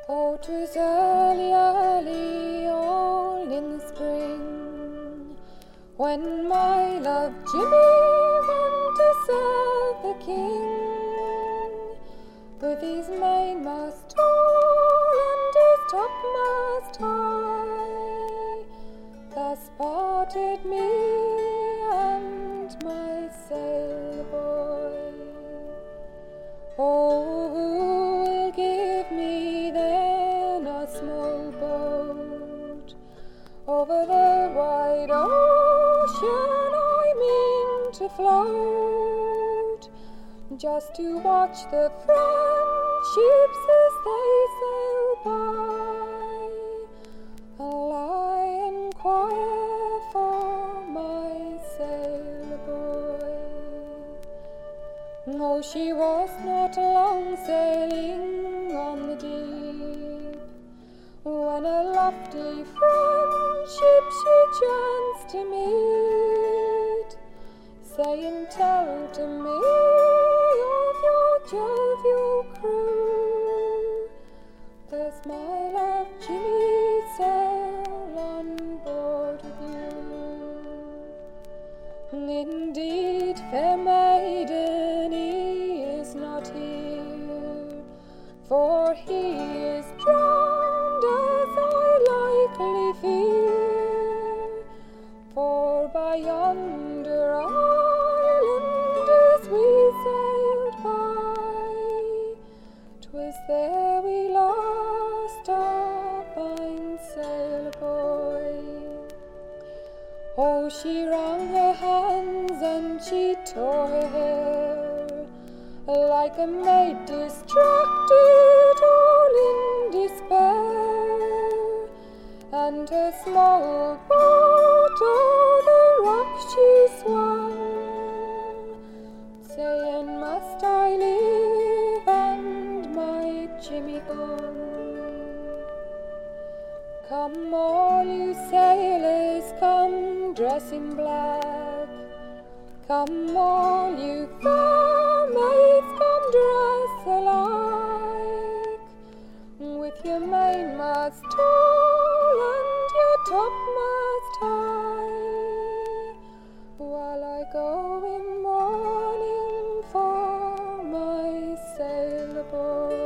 Oh, 'twas early, early, all in the spring, when my love Jimmy went to serve the king, with his mainmast tall and his topmast high, thus parted me and my sailor boy. Oh, who will give me then a small boat over the wide ocean I mean to float, just to watch the French ships as they sail by, while I inquire for my sailor boy. Oh, she was not long sailing on the deep, when a lofty French ship she chanced to meet, saying, "Tell to me of your jovial crew, does my love Jimmy sail on board with you?" "Indeed, fair maiden, he is not here, for he is drowned, as I likely fear, for by yonder island as we sailed by, 'twas there we lost our fine sailor boy." Oh, she wrung her hands and she tore her hair, like a maid distracted, all in despair, and her small boat o'er the rock she swung, saying, "Must I live and my Jimmy gone?" Come all you sailors, come dress in black, come all you fair maids, come dress alike, with your mainmast tall and your topmast high, while I go in mourning for my sailor boy.